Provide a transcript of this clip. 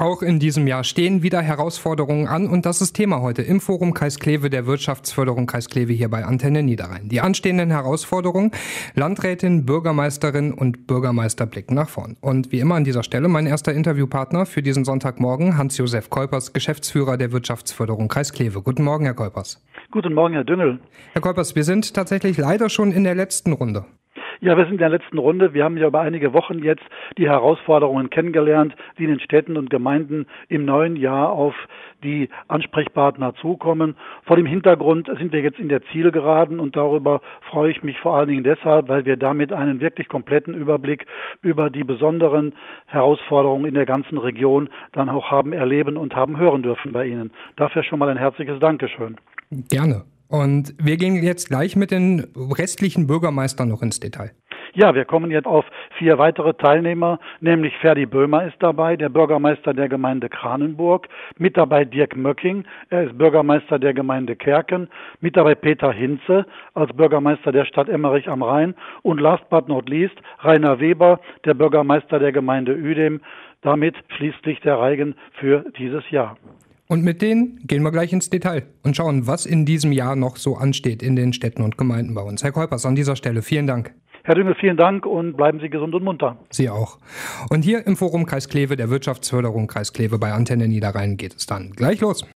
Auch in diesem Jahr stehen wieder Herausforderungen an und das ist Thema heute im Forum Kreis Kleve der Wirtschaftsförderung Kreis Kleve hier bei Antenne Niederrhein. Die anstehenden Herausforderungen, Landrätin, Bürgermeisterin und Bürgermeister blicken nach vorn. Und wie immer an dieser Stelle mein erster Interviewpartner für diesen Sonntagmorgen, Hans-Josef Keupers, Geschäftsführer der Wirtschaftsförderung Kreis Kleve. Guten Morgen, Herr Keupers. Guten Morgen, Herr Düngel. Herr Keupers, wir sind tatsächlich leider schon in der letzten Runde. Ja, wir sind in der letzten Runde. Wir haben ja über einige Wochen jetzt die Herausforderungen kennengelernt, die in den Städten und Gemeinden im neuen Jahr auf die Ansprechpartner zukommen. Vor dem Hintergrund sind wir jetzt in der Zielgeraden und darüber freue ich mich vor allen Dingen deshalb, weil wir damit einen wirklich kompletten Überblick über die besonderen Herausforderungen in der ganzen Region dann auch haben erleben und haben hören dürfen bei Ihnen. Dafür schon mal ein herzliches Dankeschön. Gerne. Und wir gehen jetzt gleich mit den restlichen Bürgermeistern noch ins Detail. Ja, wir kommen jetzt auf 4 weitere Teilnehmer, nämlich Ferdi Böhmer ist dabei, der Bürgermeister der Gemeinde Kranenburg, mit dabei Dirk Möcking, er ist Bürgermeister der Gemeinde Kerken, mit dabei Peter Hinze als Bürgermeister der Stadt Emmerich am Rhein und last but not least Rainer Weber, der Bürgermeister der Gemeinde Uedem. Damit schließt sich der Reigen für dieses Jahr. Und mit denen gehen wir gleich ins Detail und schauen, was in diesem Jahr noch so ansteht in den Städten und Gemeinden bei uns. Herr Keupers, an dieser Stelle vielen Dank. Herr Düngel, vielen Dank und bleiben Sie gesund und munter. Sie auch. Und hier im Forum Kreis Kleve der Wirtschaftsförderung Kreis Kleve bei Antenne Niederrhein geht es dann gleich los.